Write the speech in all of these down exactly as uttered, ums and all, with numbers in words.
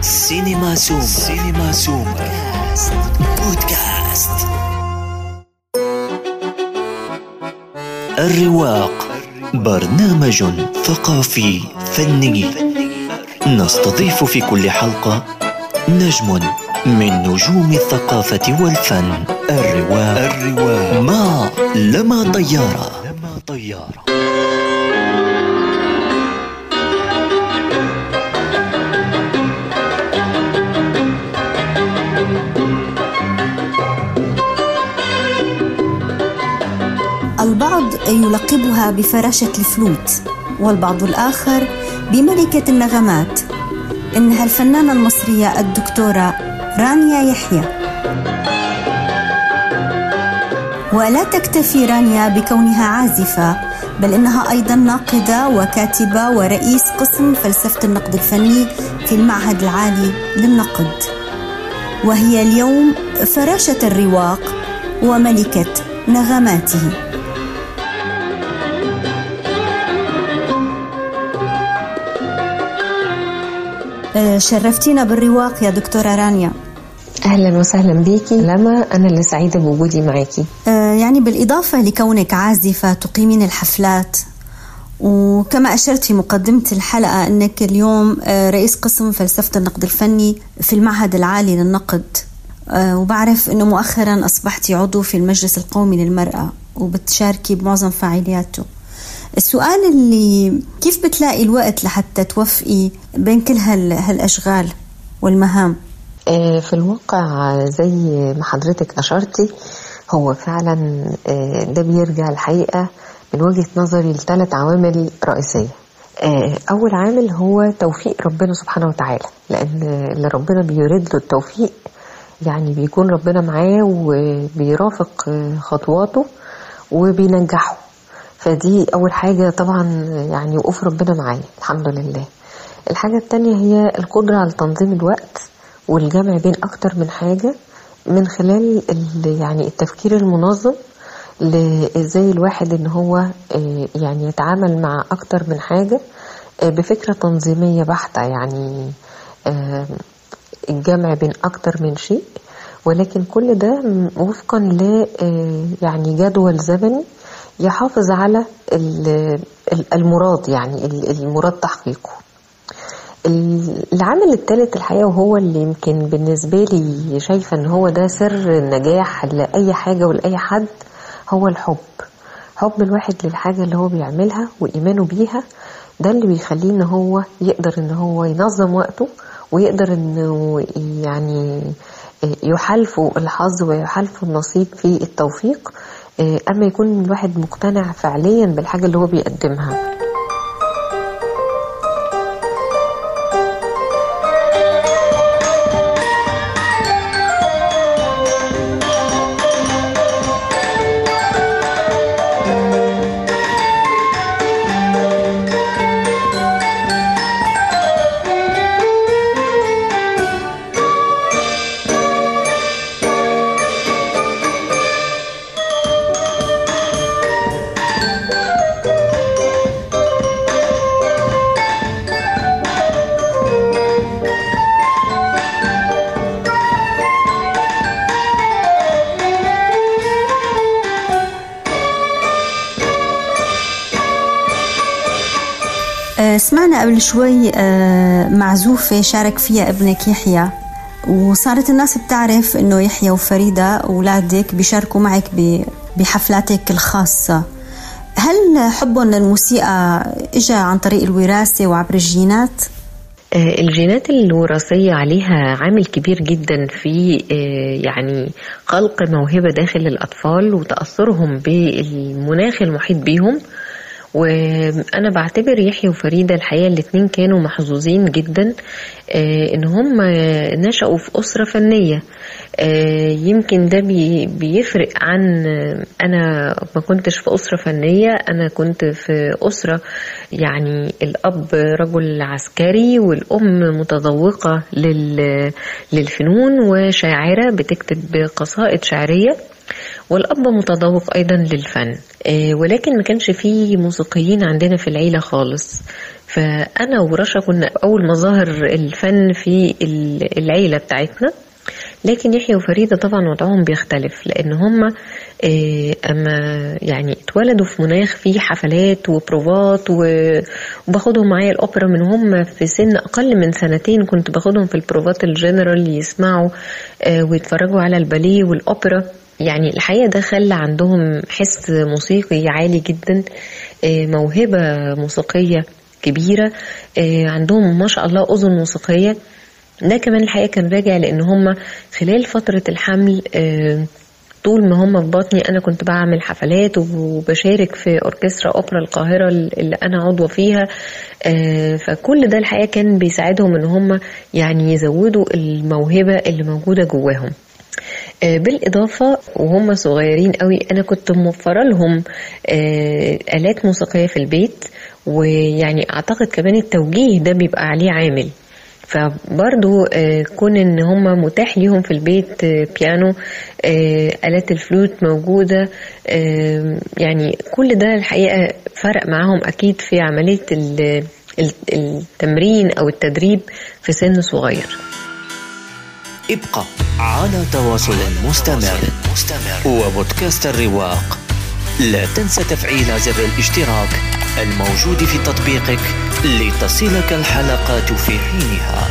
سينما سوم سينما سوم بودكاست. الرواق برنامج ثقافي فني، نستضيف في كل حلقة نجم من نجوم الثقافة والفن. الرواق الرواق مع لما طيارة. لما طيارة. البعض يلقبها بفراشة الفلوت، والبعض الآخر بملكة النغمات. إنها الفنانة المصرية الدكتورة رانيا يحيى. ولا تكتفي رانيا بكونها عازفة، بل إنها أيضا ناقدة وكاتبة ورئيس قسم فلسفة النقد الفني في المعهد العالي للنقد، وهي اليوم فراشة الرواق وملكة نغماته. شرفتينا بالرواق يا دكتورة رانيا. أهلا وسهلا بيكي لما، أنا اللي سعيدة بوجودي معاكي. يعني بالإضافة لكونك عازفة تقيمين الحفلات، وكما أشرت في مقدمة الحلقة أنك اليوم رئيس قسم فلسفة النقد الفني في المعهد العالي للنقد، وبعرف أنه مؤخرا أصبحتي عضو في المجلس القومي للمرأة وبتشاركي بمعظم فعالياته. السؤال اللي كيف بتلاقي الوقت لحتى توفقي بين كل هالأشغال والمهام؟ في الواقع زي ما حضرتك أشرتي، هو فعلا ده بيرجع الحقيقة من وجهة نظري لثلاث عوامل رئيسية. أول عامل هو توفيق ربنا سبحانه وتعالى، لأن اللي ربنا بيريد له التوفيق يعني بيكون ربنا معاه وبيرافق خطواته وبينجحه. فدي أول حاجة طبعا، يعني وقوف ربنا معايا الحمد لله. الحاجة التانية هي القدرة على تنظيم الوقت والجمع بين أكتر من حاجة، من خلال يعني التفكير المنظم لإزاي الواحد إن هو يعني يتعامل مع أكتر من حاجة بفكرة تنظيمية بحتة، يعني الجمع بين أكتر من شيء، ولكن كل ده وفقا ل يعني جدول زمني يحافظ على المراد، يعني المراد تحقيقه. العامل الثالث الحقيقة، وهو اللي يمكن بالنسبة لي شايفة ان هو ده سر النجاح لأي حاجة ولأي حد، هو الحب. حب الواحد للحاجة اللي هو بيعملها وإيمانه بيها، ده اللي بيخليه ان هو يقدر ان هو ينظم وقته، ويقدر انه يعني يحالفه الحظ ويحالفه النصيب في التوفيق، أما يكون الواحد مقتنع فعليا بالحاجة اللي هو بيقدمها. سمعنا قبل شوي معزوفة شارك فيها ابنك يحيى، وصارت الناس بتعرف انه يحيى وفريدة أولادك بيشاركوا معك بحفلاتك الخاصة. هل حبهم للموسيقى اجى عن طريق الوراثة وعبر الجينات؟ الجينات الوراثية عليها عامل كبير جدا في يعني خلق موهبة داخل الأطفال وتأثرهم بالمناخ المحيط بيهم. وانا بعتبر يحيى وفريدة الحقيقة الاثنين كانوا محظوظين جدا ان هم نشأوا في أسرة فنية. يمكن ده بيفرق عن انا ما كنتش في أسرة فنية، انا كنت في أسرة يعني الأب رجل عسكري والأم متذوقة للفنون وشاعرة بتكتب قصائد شعرية، والأب متذوق أيضا للفن، ولكن ما كانش فيه موسيقيين عندنا في العيلة خالص. فأنا ورشا كنا أول مظاهر الفن في العيلة بتاعتنا. لكن يحيى وفريدة طبعا وضعهم بيختلف، لأن هم أما يعني اتولدوا في مناخ فيه حفلات وبروفات، وباخدهم معايا الأوبرا من هم في سن أقل من سنتين. كنت باخدهم في البروفات الجنرال يسمعوا ويتفرجوا على الباليه والأوبرا. يعني الحقيقة ده خلى عندهم حس موسيقي عالي جدا، موهبة موسيقية كبيرة، عندهم ما شاء الله أذن موسيقية. ده كمان الحقيقة كان راجع لأن هم خلال فترة الحمل طول ما هم في بطني أنا كنت بعمل حفلات وبشارك في أوركسترا أوبرا القاهرة اللي أنا عضوة فيها. فكل ده الحقيقة كان بيساعدهم أن هم يعني يزودوا الموهبة اللي موجودة جواهم. بالإضافة وهم صغيرين قوي أنا كنت موفرة لهم آلات موسيقية في البيت، ويعني أعتقد كمان التوجيه ده بيبقى عليه عامل. فبرضو كون ان هم متاح ليهم في البيت بيانو، آلات الفلوت موجودة، يعني كل ده الحقيقة فرق معهم أكيد في عملية التمرين أو التدريب في سن صغير. ابقى على تواصل مستمر وبودكاست الرواق. لا تنسى تفعيل زر الاشتراك الموجود في تطبيقك لتصلك الحلقات في حينها.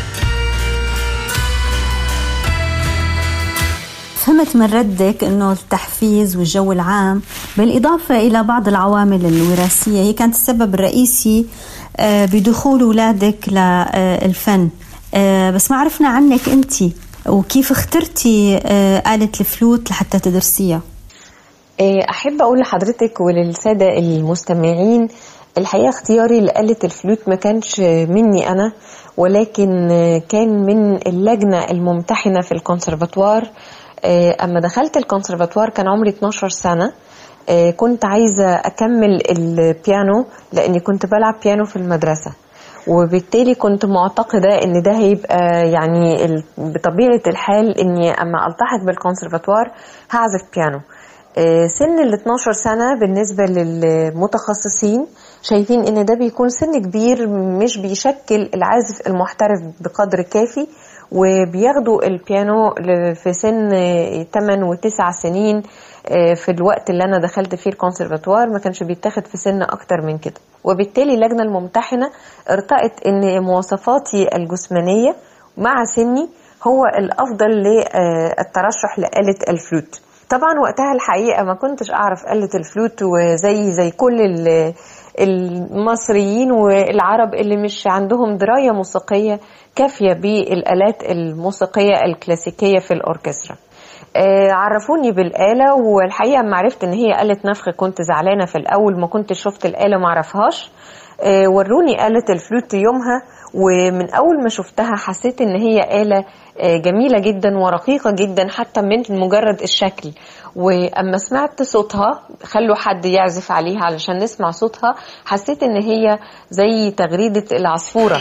فهمت من ردك أنه التحفيز والجو العام بالإضافة إلى بعض العوامل الوراثية هي كانت السبب الرئيسي بدخول أولادك للفن. بس ما عرفنا عنك أنت وكيف اخترتي آلة الفلوت لحتى تدرسيها. أحب أقول لحضرتك وللسادة المستمعين الحقيقة اختياري لآلة الفلوت ما كانش مني أنا، ولكن كان من اللجنة الممتحنة في الكونسرفاتوار. أما دخلت الكونسرفاتوار كان عمري اتناشر سنة. كنت عايزة أكمل البيانو لأني كنت بلعب بيانو في المدرسة، وبالتالي كنت معتقدة ان ده هيبقى يعني بطبيعة الحال اني اما التحق بالكونسرفاتوار هعزف بيانو. سن ال اتناشر سنة بالنسبة للمتخصصين شايفين ان ده بيكون سن كبير مش بيشكل العازف المحترف بقدر كافي، وبياخدوا البيانو في سن تمن وتسع سنين. في الوقت اللي انا دخلت فيه الكونسرفاتوار ما كانش بيتاخد في سن اكتر من كده، وبالتالي اللجنة الممتحنة ارتأت ان مواصفاتي الجسمانية مع سني هو الافضل للترشح لآلة الفلوت. طبعا وقتها الحقيقة ما كنتش اعرف آلة الفلوت، وزي زي كل المصريين والعرب اللي مش عندهم دراية موسيقية كافية بالآلات الموسيقية الكلاسيكية في الأوركسترا. عرفوني بالآلة، والحقيقة ما عرفت ان هي آلة نفخ كنت زعلانة في الأول، ما كنت شفت الآلة ما عرفهاش. وروني آلة الفلوت يومها، ومن أول ما شفتها حسيت ان هي آلة جميلة جدا ورقيقة جدا حتى من مجرد الشكل. وأما سمعت صوتها خلوا حد يعزف عليها علشان نسمع صوتها، حسيت ان هي زي تغريدة العصفورة.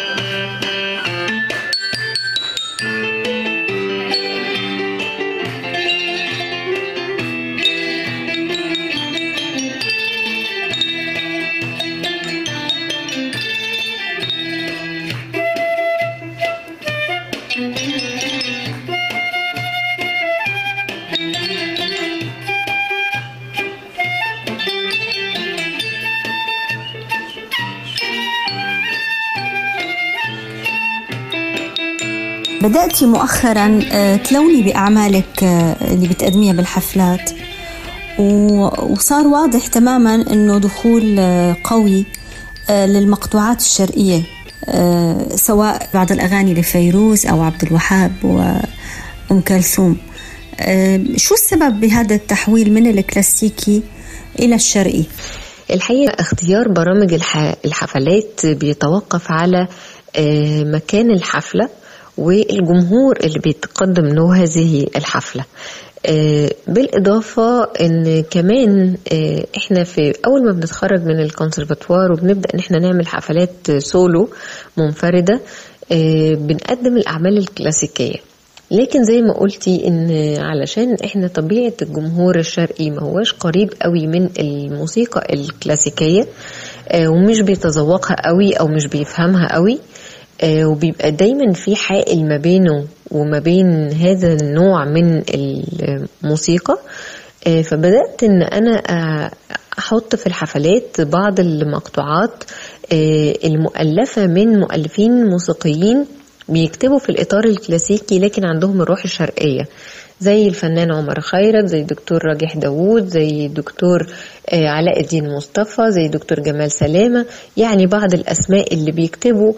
بدأتي مؤخرا تلوني بأعمالك اللي بتقدميها بالحفلات، وصار واضح تماما أنه دخول قوي للمقطوعات الشرقية، سواء بعض الأغاني لفيروز أو عبد الوهاب وأم كلثوم. شو السبب بهذا التحويل من الكلاسيكي إلى الشرقي؟ الحقيقة اختيار برامج الحفلات بيتوقف على مكان الحفلة والجمهور اللي بيتقدم له هذه الحفلة. بالإضافة ان كمان احنا في اول ما بنتخرج من الكونسرفاتوار وبنبدأ ان احنا نعمل حفلات سولو منفردة، بنقدم الأعمال الكلاسيكية. لكن زي ما قلتي ان علشان احنا طبيعة الجمهور الشرقي ما هوش قريب قوي من الموسيقى الكلاسيكية ومش بيتذوقها قوي او مش بيفهمها قوي، وبيبقى دايما في حائل ما بينه وما بين هذا النوع من الموسيقى. فبدأت ان انا احط في الحفلات بعض المقطوعات المؤلفة من مؤلفين موسيقيين بيكتبوا في الإطار الكلاسيكي لكن عندهم الروح الشرقية، زي الفنان عمر خيرت، زي دكتور راجح داوود، زي دكتور علاء الدين مصطفى، زي دكتور جمال سلامة. يعني بعض الأسماء اللي بيكتبوا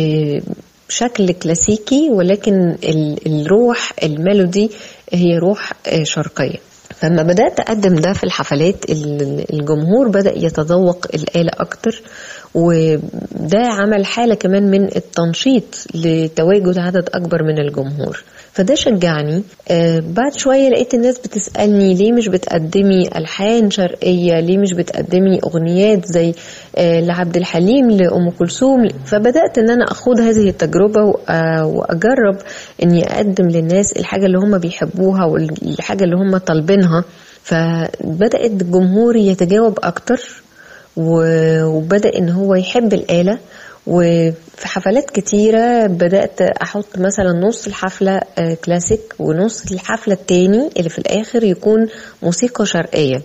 شكل كلاسيكي ولكن الروح الميلودي هي روح شرقية. فلما بدأت أقدم ده في الحفلات الجمهور بدأ يتذوق الآلة أكتر، وده عمل حالة كمان من التنشيط لتواجد عدد أكبر من الجمهور. فده شجعني. آه بعد شوية لقيت الناس بتسألني ليه مش بتقدمي ألحان شرقية، ليه مش بتقدمي أغنيات زي آه لعبد الحليم، لأم كلثوم. فبدأت ان انا اخوض هذه التجربة وأجرب اني أقدم للناس الحاجة اللي هم بيحبوها والحاجة اللي هم طالبينها. فبدأت الجمهور يتجاوب أكتر وبدأ ان هو يحب الآلة. وفي حفلات كتيرة بدأت أحط مثلا نص الحفلة كلاسيك ونص الحفلة التاني اللي في الآخر يكون موسيقى شرقية.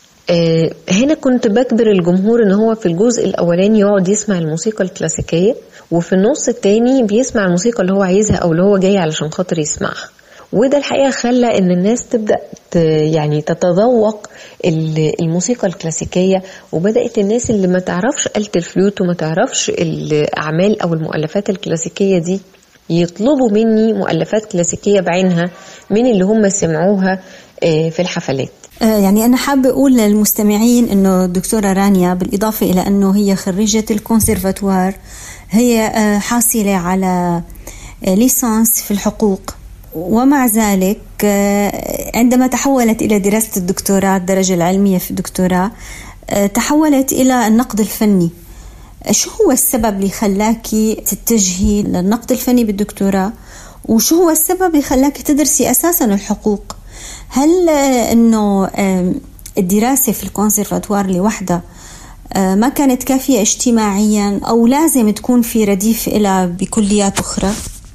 هنا كنت بجبر الجمهور ان هو في الجزء الأولاني يقعد يسمع الموسيقى الكلاسيكية، وفي النص التاني بيسمع الموسيقى اللي هو عايزها أو اللي هو جاي علشان خاطر يسمعها. وده الحقيقة خلى ان الناس تبدأ يعني تتذوق الموسيقى الكلاسيكية، وبدأت الناس اللي ما تعرفش آلة الفلوت وما تعرفش الأعمال أو المؤلفات الكلاسيكية دي يطلبوا مني مؤلفات كلاسيكية بعينها من اللي هم سمعوها في الحفلات. يعني أنا حابة أقول للمستمعين أنه الدكتورة رانيا بالإضافة إلى أنه هي خريجة الكونسيرفاتوار هي حاصلة على ليسانس في الحقوق، ومع ذلك عندما تحولت إلى دراسة الدكتوراه الدرجة العلمية في الدكتوراه تحولت إلى النقد الفني. شو هو السبب اللي خلاكي تتجهي للنقد الفني بالدكتوراه، وشو هو السبب اللي خلاكي تدرسي أساسا الحقوق؟ هل أنه الدراسة في الكونسيرفاتوار لوحدها ما كانت كافية اجتماعيا أو لازم تكون في رديف إلى بكليات أخرى؟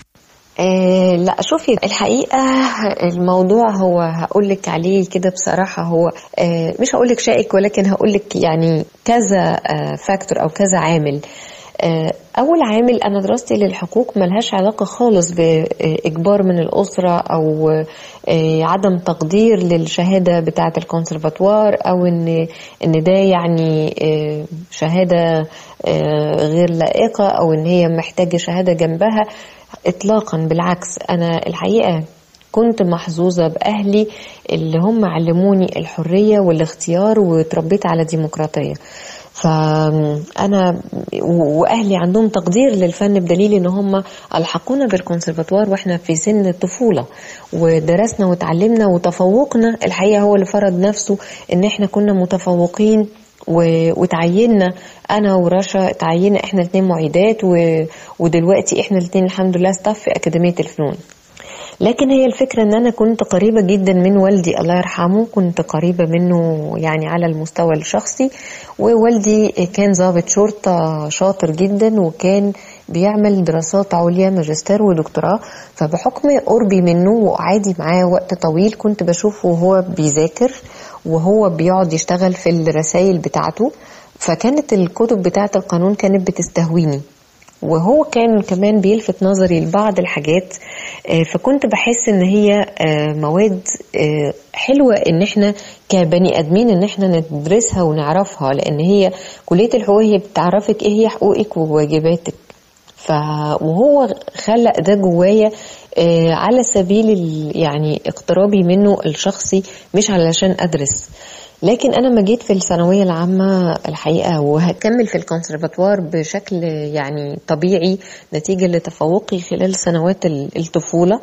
آه لا شوفي، الحقيقة الموضوع هو هقولك عليه كده بصراحة، هو آه مش هقولك شائك ولكن هقولك يعني كذا آه فاكتور أو كذا عامل. آه أول عامل، أنا دراستي للحقوق ملهاش علاقة خالص بإجبار من الأسرة أو آه عدم تقدير للشهادة بتاعة الكونسرفاتوار، أو إن إن ده يعني آه شهادة آه غير لائقة أو إن هي محتاجة شهادة جنبها اطلاقا. بالعكس، انا الحقيقة كنت محظوظة باهلي اللي هم علموني الحرية والاختيار وتربيت على ديمقراطية. فانا واهلي عندهم تقدير للفن بدليل ان هم الحقونا بالكونسرفاتوار واحنا في سن الطفولة، ودرسنا وتعلمنا وتفوقنا. الحقيقة هو اللي فرض نفسه ان احنا كنا متفوقين وتعيننا انا ورشا، تعيننا احنا الاثنين معيدات، ودلوقتي احنا الاثنين الحمد لله ستاف في اكاديمية الفنون. لكن هي الفكرة ان انا كنت قريبة جدا من والدي الله يرحمه، كنت قريبة منه يعني على المستوى الشخصي، ووالدي كان ضابط شرطة شاطر جدا وكان بيعمل دراسات عليا ماجستير ودكتوراه. فبحكم قربي منه وقعدي معاه وقت طويل كنت بشوفه وهو بيذاكر وهو بيقعد يشتغل في الرسائل بتاعته، فكانت الكتب بتاعة القانون كانت بتستهويني، وهو كان كمان بيلفت نظري لبعض الحاجات. فكنت بحس ان هي مواد حلوة ان احنا كبني ادمين ان احنا ندرسها ونعرفها، لان هي كلية الحقوق هي بتعرفك ايه هي حقوقك وواجباتك. ف وهو خلق ده جوايا على سبيل يعني اقترابي منه الشخصي، مش علشان ادرس. لكن انا ما جيت في الثانويه العامه الحقيقه وهكمل في الكونسرفاتوار بشكل يعني طبيعي نتيجه لتفوقي خلال سنوات الطفوله،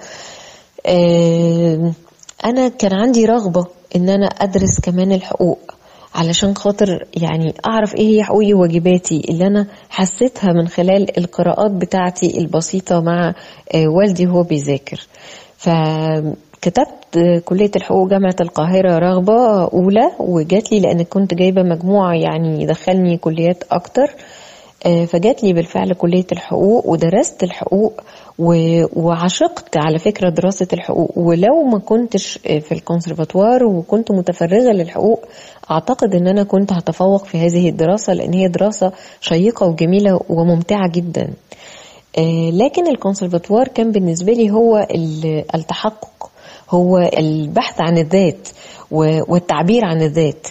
انا كان عندي رغبه ان انا ادرس كمان الحقوق علشان خاطر يعني اعرف ايه هي حقوقي وواجباتي اللي انا حسيتها من خلال القراءات بتاعتي البسيطه مع والدي وهو بيذاكر. فكتبت كلية الحقوق جامعة القاهرة رغبة أولى، وجات لي لأن كنت جايبة مجموعة يعني يدخلني كليات أكتر، فجات لي بالفعل كلية الحقوق ودرست الحقوق وعشقت على فكرة دراسة الحقوق. ولو ما كنتش في الكونسرفاتوار وكنت متفرغة للحقوق أعتقد أن أنا كنت هتفوق في هذه الدراسة، لأن هي دراسة شيقة وجميلة وممتعة جدا. لكن الكونسرفاتوار كان بالنسبة لي هو التحقق، هو البحث عن الذات والتعبير عن الذات،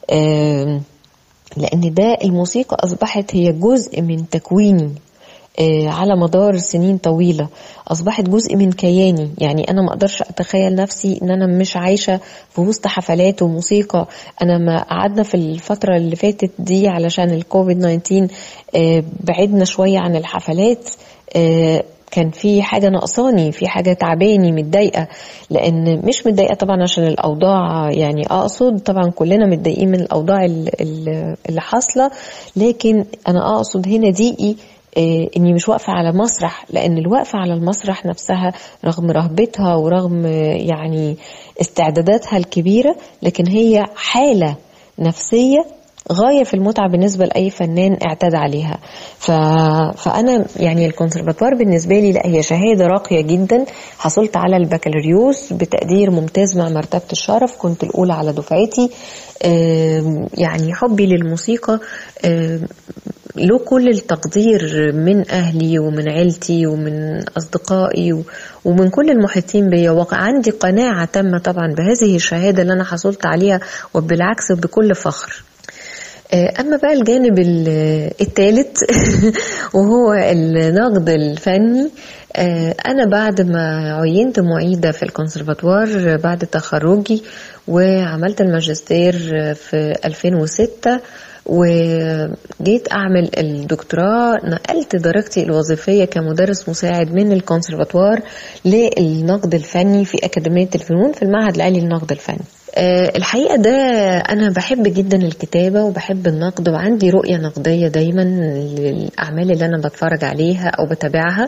لأن ده الموسيقى أصبحت هي جزء من تكويني على مدار سنين طويلة، أصبحت جزء من كياني. يعني أنا ما أقدرش أتخيل نفسي أن أنا مش عايشة في وسط حفلات وموسيقى. أنا ما قعدنا في الفترة اللي فاتت دي علشان الكوفيد تسعة عشر بعدنا شوية عن الحفلات، كان في حاجة نقصاني، في حاجة تعباني، متضايقة، لأن مش متضايقة طبعا عشان الأوضاع، يعني أقصد طبعا كلنا متضايقين من الأوضاع اللي حاصلة، لكن أنا أقصد هنا ضيقي إني مش واقفة على مسرح، لأن الوقفة على المسرح نفسها رغم رهبتها ورغم يعني استعداداتها الكبيرة، لكن هي حالة نفسية غاية في المتعة بالنسبة لأي فنان اعتاد عليها. ف... فأنا يعني الكونسرفاتوار بالنسبة لي لا، هي شهادة راقية جدا. حصلت على البكالوريوس بتقدير ممتاز مع مرتبة الشرف، كنت الأولى على دفعتي. يعني حبي للموسيقى له كل التقدير من أهلي ومن عيلتي ومن أصدقائي ومن كل المحيطين بي. وقع عندي قناعة تامة طبعا بهذه الشهادة اللي أنا حصلت عليها، وبالعكس بكل فخر. أما بقى الجانب الثالث وهو النقد الفني، أنا بعد ما عينت معيدة في الكونسرفاتوار بعد تخرجي وعملت الماجستير في ألفين وستة وجيت أعمل الدكتوراه، نقلت درجتي الوظيفية كمدرس مساعد من الكونسرفاتوار للنقد الفني في أكاديمية الفنون في المعهد العالي للنقد الفني. الحقيقة ده أنا بحب جدا الكتابة وبحب النقد، وعندي رؤية نقدية دايما للأعمال اللي أنا بتفرج عليها أو بتابعها.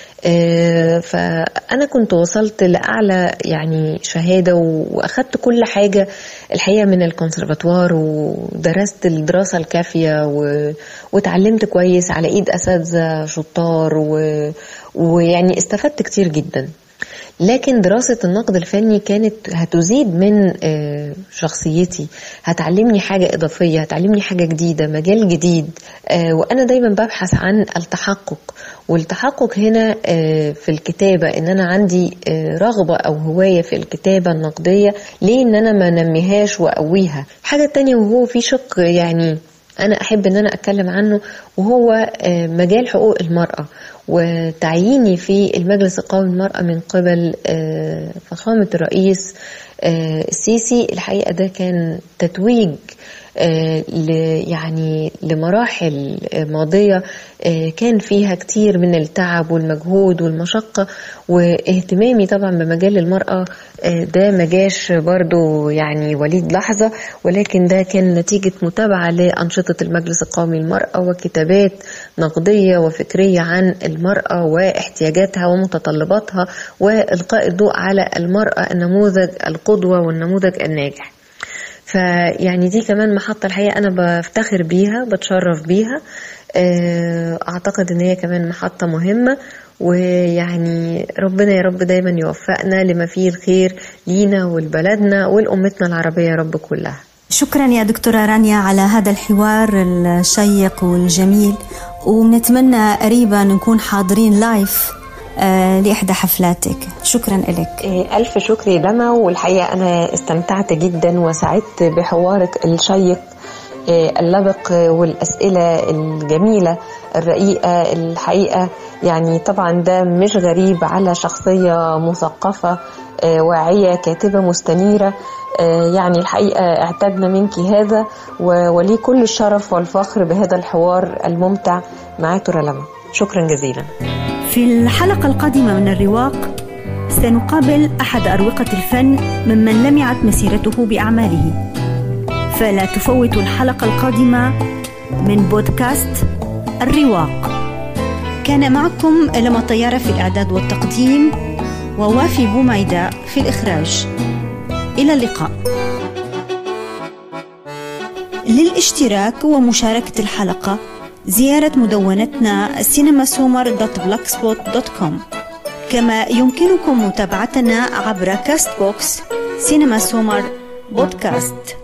فأنا كنت وصلت لأعلى يعني شهادة وأخدت كل حاجة الحقيقة من الكونسرفاتوار، ودرست الدراسة الكافية وتعلمت كويس على إيد أساتذة شطار، ويعني استفدت كتير جدا. لكن دراسة النقد الفني كانت هتزيد من شخصيتي، هتعلمني حاجة إضافية، هتعلمني حاجة جديدة، مجال جديد. وأنا دايما ببحث عن التحقق، والتحقق هنا في الكتابة إن أنا عندي رغبة أو هواية في الكتابة النقدية، ليه إن أنا ما نميهاش وأقويها. حاجة تانية وهو في شق يعني أنا أحب أن أنا أتكلم عنه، وهو مجال حقوق المرأة وتعييني في المجلس القومي للمرأة من قبل فخامة الرئيس السيسي. الحقيقة ده كان تتويج يعني لمراحل ماضية كان فيها كتير من التعب والمجهود والمشقة، واهتمامي طبعا بمجال المرأة ده مجاش برضو يعني وليد لحظة، ولكن ده كان نتيجة متابعة لأنشطة المجلس القومي للمرأة وكتابات نقدية وفكرية عن المرأة واحتياجاتها ومتطلباتها، وإلقاء الضوء على المرأة النموذج القدوة والنموذج الناجح. فيعني دي كمان محطة الحقيقة أنا بفتخر بيها، بتشرف بيها. أعتقد أن هي كمان محطة مهمة، ويعني ربنا يا رب دايما يوفقنا لما فيه الخير لينا ولبلدنا ولأمتنا العربية يا رب كلها. شكرا يا دكتورة رانيا على هذا الحوار الشيق والجميل، ونتمنى قريبا نكون حاضرين لايف لإحدى حفلاتك. شكرا لك. ألف شكر لما، والحقيقة أنا استمتعت جدا وسعدت بحوارك الشيق اللبق والأسئلة الجميلة الرقيقة. الحقيقة يعني طبعا ده مش غريب على شخصية مثقفة واعية كاتبة مستنيرة. يعني الحقيقة اعتدنا منك هذا، ولي كل الشرف والفخر بهذا الحوار الممتع مع دكتورة لما. شكرا جزيلا. في الحلقة القادمة من الرواق سنقابل أحد أروقة الفن ممن لمعت مسيرته بأعماله، فلا تفوتوا الحلقة القادمة من بودكاست الرواق. كان معكم لما طيارة في الإعداد والتقديم، ووافي بوميداء في الإخراج. إلى اللقاء. للاشتراك ومشاركة الحلقة زيارة مدونتنا سينما سومر دوت بلاك سبوت دوت كوم. كما يمكنكم متابعتنا عبر كاست بوكس سينما سومر بودكاست.